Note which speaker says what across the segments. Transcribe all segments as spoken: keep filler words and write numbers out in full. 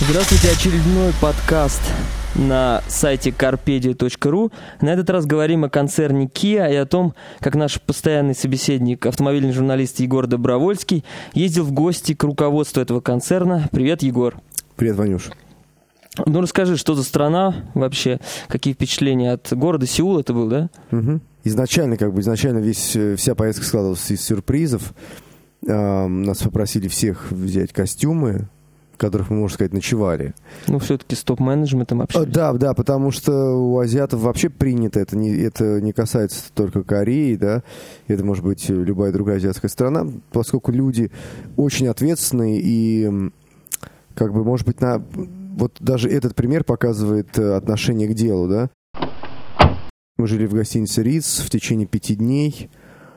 Speaker 1: Здравствуйте, очередной подкаст на сайте карпедия точка ру. На этот раз говорим о концерне Kia и о том, как наш постоянный собеседник, автомобильный журналист Егор Добровольский, ездил в гости к руководству этого концерна. Привет, Егор.
Speaker 2: Привет, Ванюш.
Speaker 1: Ну, расскажи, что за страна вообще, какие впечатления от города Сеул это был, да?
Speaker 2: Угу. Изначально, как бы, изначально весь, вся поездка складывалась из сюрпризов. А, нас попросили всех взять костюмы, в которых мы, можно сказать, ночевали.
Speaker 1: Ну, все-таки с топ-менеджментом общались.
Speaker 2: Да, да, потому что у азиатов вообще принято, это не, это не касается только Кореи, да, это может быть любая другая азиатская страна, поскольку люди очень ответственные и, как бы, может быть, на... Вот даже этот пример показывает отношение к делу, да. Мы жили в гостинице Ritz в течение пяти дней.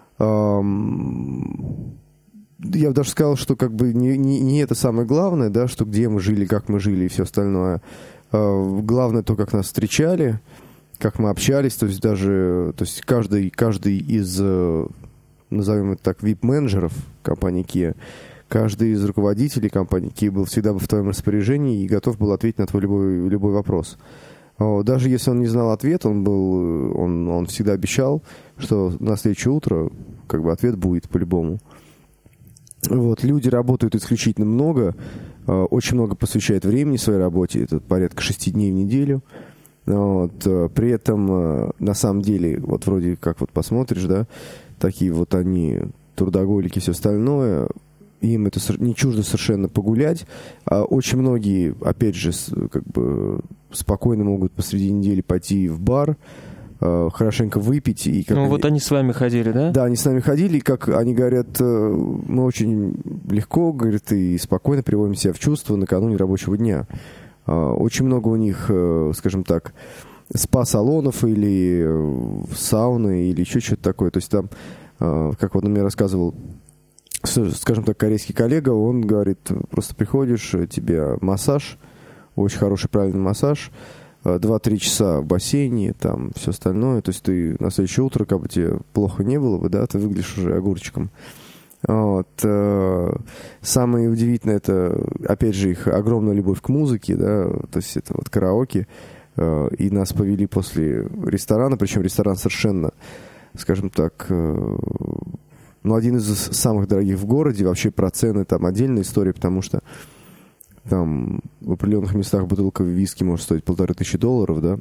Speaker 2: Я бы даже сказал, что как бы не, не, не это самое главное, да, что где мы жили, как мы жили и все остальное. Главное то, как нас встречали, как мы общались, то есть даже, то есть каждый, каждый из, назовем это так, ви ай пи-менеджеров компании Kia, каждый из руководителей компании Kia был всегда в твоем распоряжении и готов был ответить на твой любой, любой вопрос. Даже если он не знал ответ, он был, он, он всегда обещал, что на следующее утро как бы ответ будет по-любому. Вот, люди работают исключительно много, очень много посвящают времени своей работе, это порядка шести дней в неделю. Вот, при этом, на самом деле, вот вроде как вот посмотришь, да, такие вот они трудоголики и все остальное, им это не чуждо совершенно погулять. А очень многие, опять же, как бы спокойно могут посреди недели пойти в бар, хорошенько выпить. И как
Speaker 1: ну,
Speaker 2: они...
Speaker 1: вот они с вами ходили, да?
Speaker 2: Да, они с нами ходили, и как они говорят, мы очень легко, говорят, и спокойно приводим себя в чувство накануне рабочего дня. Очень много у них, скажем так, спа-салонов или сауны, или еще что-то такое. То есть там, как вот он мне рассказывал, скажем так, корейский коллега, он говорит, просто приходишь, тебе массаж, очень хороший, правильный массаж, два-три часа в бассейне, там, все остальное. То есть ты на следующее утро, как бы тебе плохо не было бы, да, ты выглядишь уже огурчиком. Вот. Самое удивительное, это, опять же, их огромная любовь к музыке, да, то есть это вот караоке. И нас повели после ресторана, причем ресторан совершенно, скажем так, ну, один из самых дорогих в городе. Вообще про цены там отдельная история, потому что там в определенных местах бутылка виски может стоить полторы тысячи долларов, да.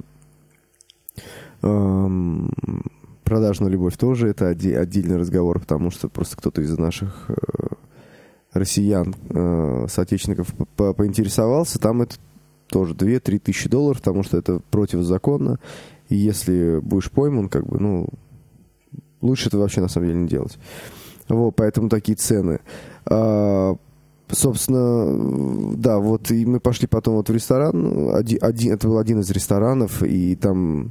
Speaker 2: Эм, продажная любовь тоже это отде- отдельный разговор, потому что просто кто-то из наших э, россиян, э, соотечественников по- поинтересовался, там это тоже две-три тысячи долларов, потому что это противозаконно, и если будешь пойман, как бы, ну, лучше это вообще на самом деле не делать. Вот, поэтому такие цены. А, собственно, да, вот и мы пошли потом вот в ресторан. Один, один, это был один из ресторанов, и там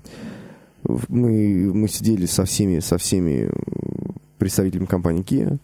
Speaker 2: мы, мы сидели со всеми, со всеми представителями компании Kia.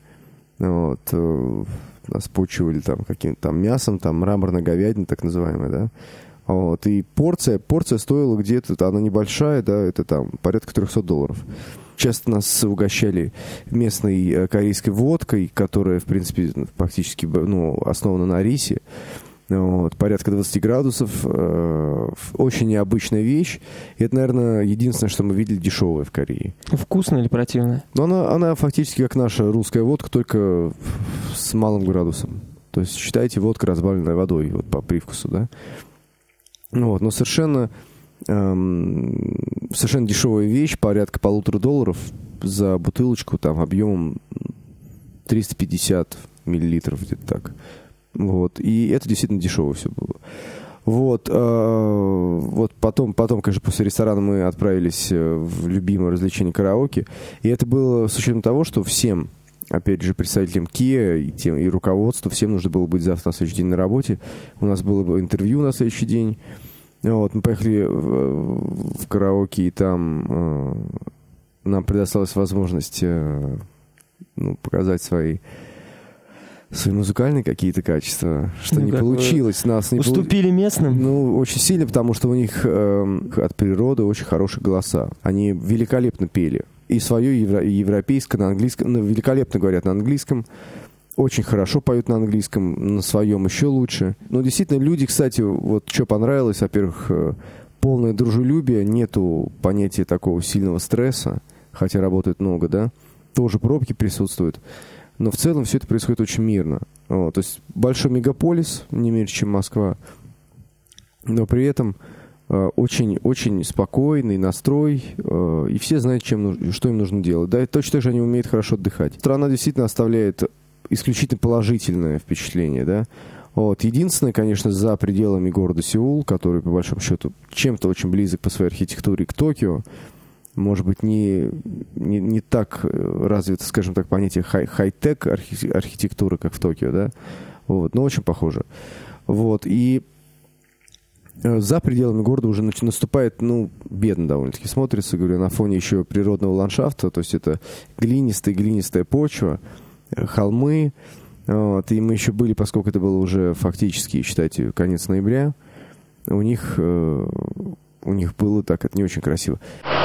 Speaker 2: Вот, нас почивали там каким-то там мясом, там мраморная говядина, так называемая, да. Вот, и порция, порция стоила где-то, она небольшая, да, это там порядка триста долларов. Часто нас угощали местной корейской водкой, которая, в принципе, фактически, ну, основана на рисе. Вот, порядка двадцать градусов. Э, очень необычная вещь. И это, наверное, единственное, что мы видели дешевое в Корее.
Speaker 1: Вкусно или противно?
Speaker 2: Но она, она фактически как наша русская водка, только с малым градусом. То есть, считайте, водка, разбавленная водой, вот по привкусу, да. Вот, но совершенно... совершенно дешевая вещь, порядка полутора долларов за бутылочку, там, объемом триста пятьдесят миллилитров, где-то так. Вот. И это действительно дешево все было. Вот. Э, вот потом, потом, конечно, после ресторана мы отправились в любимое развлечение караоке. И это было с учетом того, что всем, опять же, представителям Kia и, тем, и руководству, всем нужно было быть завтра на следующий день на работе. У нас было бы интервью на следующий день. Вот, мы поехали в, в караоке, и там э, нам предоставилась возможность э, ну, показать свои, свои музыкальные какие-то качества, что ну, не получилось. Нас не
Speaker 1: уступили полу... местным?
Speaker 2: Ну, очень сильно, потому что у них э, от природы очень хорошие голоса. Они великолепно пели. И свое евро- европейское на английском, ну, великолепно говорят на английском. очень хорошо поют на английском, на своем еще лучше. Но действительно, люди, кстати, вот что понравилось, во-первых, полное дружелюбие, нету понятия такого сильного стресса, хотя работает много, да, тоже пробки присутствуют. Но в целом все это происходит очень мирно. Вот, то есть большой мегаполис, не меньше, чем Москва, но при этом очень-очень э, спокойный настрой, э, и все знают, чем нужно, что им нужно делать. Да, и точно так же они умеют хорошо отдыхать. Страна действительно оставляет исключительно положительное впечатление, да. Вот. Единственное, конечно, за пределами города Сеул, который, по большому счету, чем-то очень близок по своей архитектуре к Токио, может быть, не, не, не так развито, скажем так, понятие хай, хай-тек архи, архитектуры, как в Токио, да, вот, но очень похоже. Вот, и за пределами города уже наступает, ну, бедно довольно-таки смотрится, говорю, на фоне еще природного ландшафта, то есть это глинистая-глинистая почва, холмы, вот, и мы еще были, поскольку это было уже фактически, считайте, конец ноября, у них, у них было так, это не очень красиво.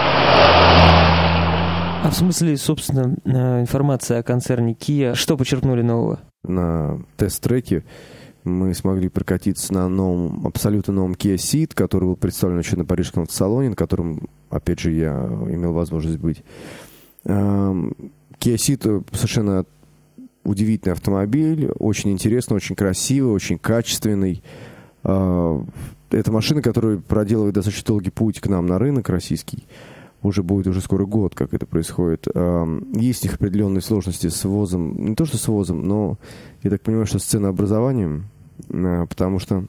Speaker 1: А в смысле, собственно, информация о концерне Kia, что почерпнули нового?
Speaker 2: На тест-треке мы смогли прокатиться на новом, абсолютно новом Kia Ceed, который был представлен еще на парижском автосалоне, на котором, опять же, я имел возможность быть. Kia Ceed совершенно удивительный автомобиль, очень интересный, очень красивый, очень качественный. Это машина, которая проделывает достаточно долгий путь к нам на рынок российский. Уже будет уже скоро год, как это происходит. Есть у них определенные сложности с ввозом, не то что с ввозом, но я так понимаю, что с ценообразованием, потому что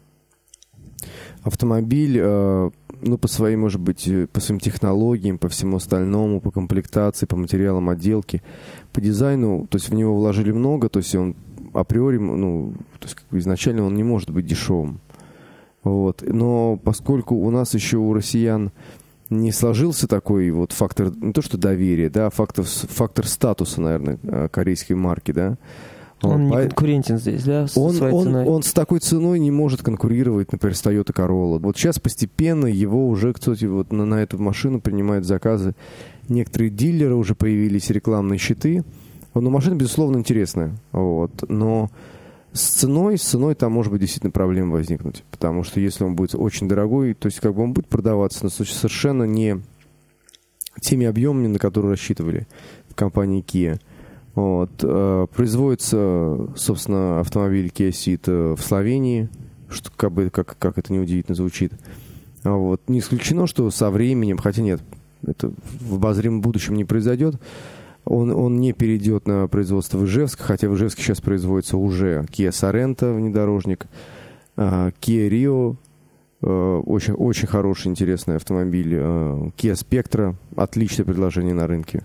Speaker 2: автомобиль, ну, по своим, может быть, по своим технологиям, по всему остальному, по комплектации, по материалам отделки, по дизайну, то есть в него вложили много, то есть он априори, ну, то есть как бы изначально он не может быть дешевым. Вот. Но поскольку у нас еще у россиян не сложился такой вот фактор, не то что доверия, да, а фактор, фактор статуса, наверное, корейской марки, да.
Speaker 1: Он
Speaker 2: вот.
Speaker 1: не конкурентен здесь, да, с
Speaker 2: он,
Speaker 1: своей
Speaker 2: он,
Speaker 1: ценой? Он
Speaker 2: с такой ценой не может конкурировать, например, с Toyota Corolla. Вот сейчас постепенно его уже, кстати, вот на, на эту машину принимают заказы. Некоторые дилеры уже появились, рекламные щиты. Но машина, безусловно, интересная. Вот. Но с ценой, с ценой там может быть действительно проблема возникнуть. Потому что если он будет очень дорогой, то есть как бы он будет продаваться, но совершенно не теми объемами, на которые рассчитывали в компании Kia. Вот. Производится, собственно, автомобиль Kia Ceed в Словении, что как бы, как, как это неудивительно звучит. Вот. Не исключено, что со временем, хотя нет, это в обозримом будущем не произойдет, Он, он не перейдет на производство в Ижевск, хотя в Ижевске сейчас производится уже Kia Sorento внедорожник, Kia Rio, очень, очень хороший, интересный автомобиль, Kia Spectra, отличное предложение на рынке.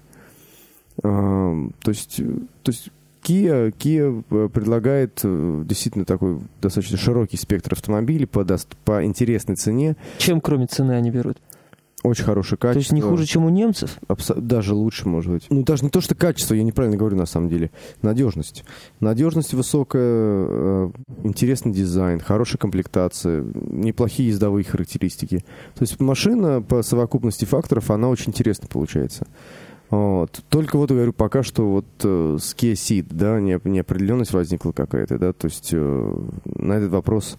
Speaker 2: То есть, то есть Kia, Kia предлагает действительно такой достаточно широкий спектр автомобилей по, по интересной цене.
Speaker 1: Чем, кроме цены, они берут?
Speaker 2: Очень хорошее качество.
Speaker 1: То есть не хуже, чем у немцев?
Speaker 2: Абсо- даже лучше, может быть. Ну, даже не то, что качество, я неправильно говорю, на самом деле. Надежность. Надежность высокая, э, интересный дизайн, хорошая комплектация, неплохие ездовые характеристики. То есть машина по совокупности факторов, она очень интересно получается. Вот. Только вот, говорю, пока что вот э, с Kia Ceed, да, неопределенность возникла какая-то, да, то есть э, на этот вопрос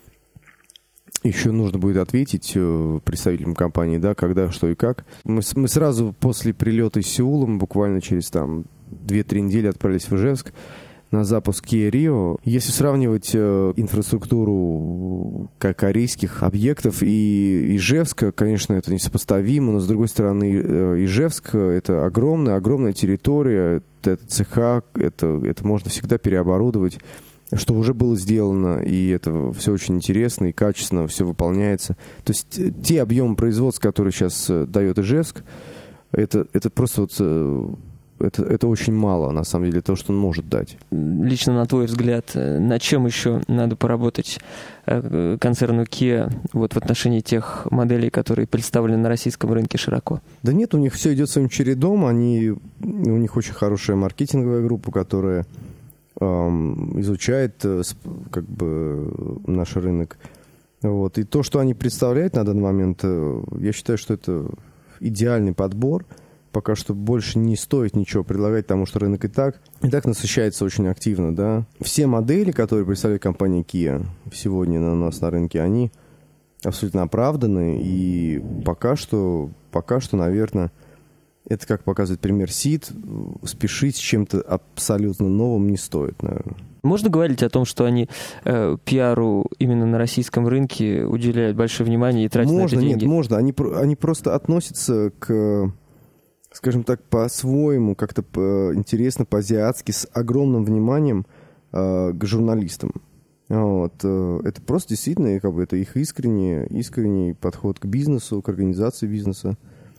Speaker 2: еще нужно будет ответить э, представителям компании, да, когда, что и как. Мы, мы сразу после прилета из Сеула, мы буквально через там две-три недели отправились в Ижевск на запуск Kia Rio. Если сравнивать э, инфраструктуру как корейских объектов и Ижевска, конечно, это несопоставимо, но с другой стороны, э, Ижевск — это огромная, огромная территория, это, это цеха, это, это можно всегда переоборудовать, что уже было сделано, и это все очень интересно и качественно, все выполняется. То есть те объемы производства, которые сейчас дает Ижевск, это, это просто вот... Это, это очень мало, на самом деле, того, что он может дать.
Speaker 1: Лично, на твой взгляд, над чем еще надо поработать концерну Kia вот в отношении тех моделей, которые представлены на российском рынке широко?
Speaker 2: Да нет, у них все идет своим чередом. Они, у них очень хорошая маркетинговая группа, которая эм, изучает как бы наш рынок. Вот. И то, что они представляют на данный момент, я считаю, что это идеальный подбор пока что больше не стоит ничего предлагать, потому что рынок и так, и так насыщается очень активно, да. Все модели, которые представляет компания Kia сегодня на нас на рынке, они абсолютно оправданы, и пока что, пока что, наверное, это, как показывает пример Сид, спешить с чем-то абсолютно новым не стоит, наверное.
Speaker 1: Можно говорить о том, что они э, пиару именно на российском рынке уделяют большое внимание и тратят
Speaker 2: можно,
Speaker 1: на это деньги?
Speaker 2: Нет, можно. Они, они просто относятся к, скажем так, по-своему, как-то по, интересно, по-азиатски, с огромным вниманием э, к журналистам. Вот. Это просто действительно, как бы, это их искренний, искренний подход к бизнесу, к организации бизнеса.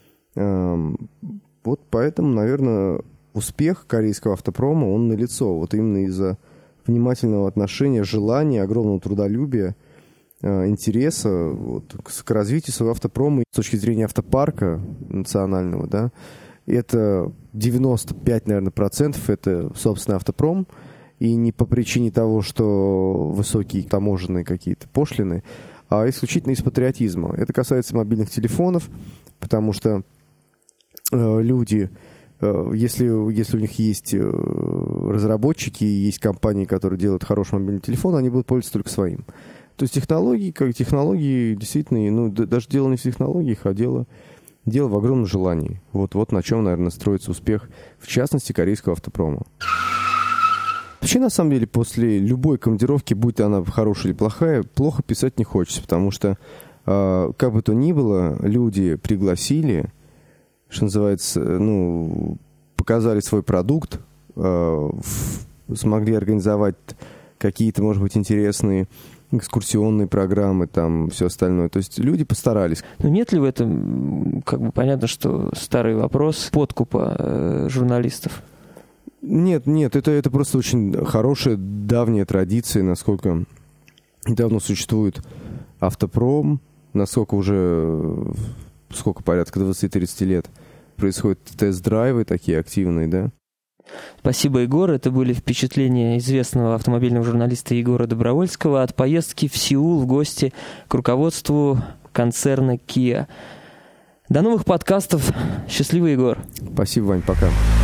Speaker 2: Вот поэтому, наверное, успех корейского автопрома, он налицо. Вот именно из-за внимательного отношения, желания, огромного трудолюбия, интереса вот, к развитию своего автопрома с точки зрения автопарка национального, да, это девяносто пять, наверное, процентов это, собственно, автопром. И не по причине того, что высокие таможенные какие-то пошлины, а исключительно из патриотизма. Это касается мобильных телефонов, потому что э, люди, э, если, если у них есть э, разработчики, есть компании, которые делают хороший мобильный телефон, они будут пользоваться только своим. То есть технологии, как технологии, действительно, ну, д- даже дело не в технологиях, а дело, дело в огромном желании. Вот, вот на чем, наверное, строится успех, в частности, корейского автопрома. Вообще, на самом деле, после любой командировки, будь она хорошая или плохая, плохо писать не хочется, потому что, э, как бы то ни было, люди пригласили, что называется, ну, показали свой продукт, э, в, смогли организовать какие-то, может быть, интересные экскурсионные программы, там, все остальное. То есть люди постарались.
Speaker 1: Но нет ли в этом, как бы понятно, что старый вопрос подкупа э, журналистов?
Speaker 2: Нет, нет, это, это просто очень хорошая, давняя традиция, насколько давно существует автопром, насколько уже, сколько, порядка двадцать-тридцать лет происходят тест-драйвы такие активные, да.
Speaker 1: Спасибо, Егор. Это были впечатления известного автомобильного журналиста Егора Добровольского от поездки в Сеул в гости к руководству концерна Kia. До новых подкастов. Счастливо, Егор.
Speaker 2: Спасибо, Вань, пока.